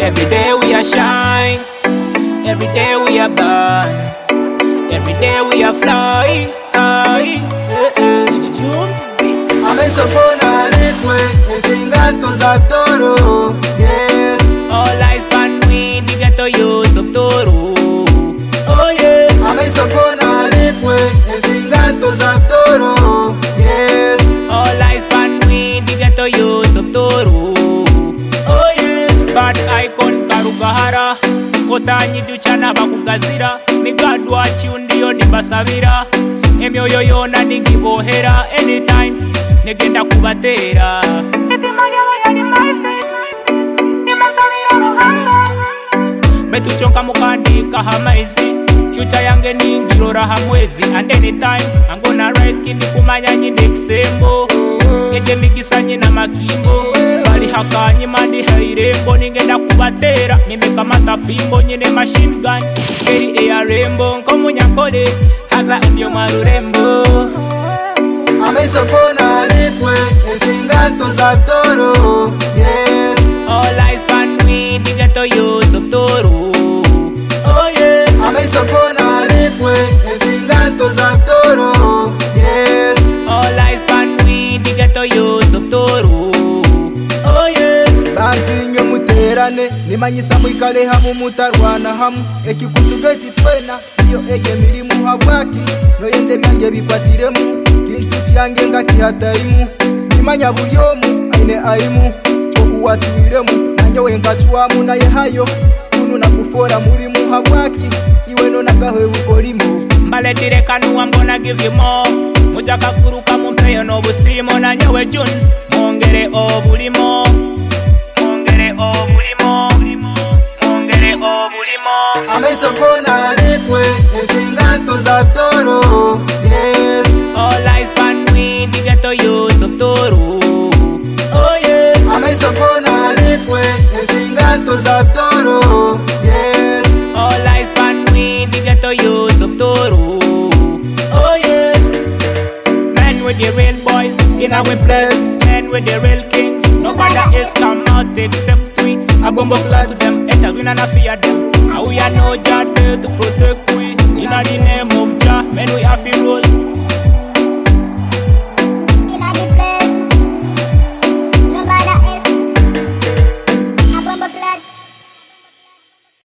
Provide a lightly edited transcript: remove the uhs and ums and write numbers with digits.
Every day we are shine, every day we are burn, every day we are fly high. Amesopona netwe esingato za toro. Yes, All eyes pan me, the ghetto youth of Toro. Oh yeah. amesopona netwe esingato za toro. Yes, All eyes pan me, the ghetto youth of Toro. Oh yes. Bad icon Karugahara, Kotanyi Duchana Bakugazira, Migadwa Chundio Nibasavira, Emyoyo yona nigibohera anytime, negenda kubatera. Betuchonka mukandika hamaizi, future yange ningirora hamwezi. And anytime I'm gonna rise kindi kumanya nyine kisembo, ngeje migisanye na makimbo, bali hakanyi mandi hairembo, ningenda kubatera nimeka matafimbo nyine machine gun, keri air rainbow nkomunyakole haza ndio marurembo. amesopona netwe esingato za toro. Yes, All eyes pan me, the ghetto youth of Toro. Oh yeah. amesopona netwe esingato za toro. Yes, All eyes pan me, the ghetto youth of Toro. Oh yes. bantu inyo muterane nimanyisa mwikale hamu mutarwana hamu ekikutugeti twena iyo ege mirimu habwaki noyende byange bikwatiremu kintu kyange ngakihatayimu nimanya bulyomu aine aimu okuwatuiremu nanyowe nkatwamu naye hayo kunu nakufora mulimu habwaki iwe nonagawe bukolimo Mbaletire kanu, I'm gonna give you more. Mujaka kuruka mumpeyo no busimo, na nyewe Jones mongere obulimo, mongere obulimo, mongere obulimo. amesopona netwe esingato za toro. Yes, All eyes pan me, the ghetto youth of Toro. Oh yes. amesopona netwe esingato za toro. Yes, All eyes pan me, the ghetto youth of Toro. Oh yes. Men with the real boys in our place, men with the real kings. Nobody else come out except we. A bomb fly to them, enter we not fear them. And we are no Jah there to protect we. In the name of Jah, men we have to roll.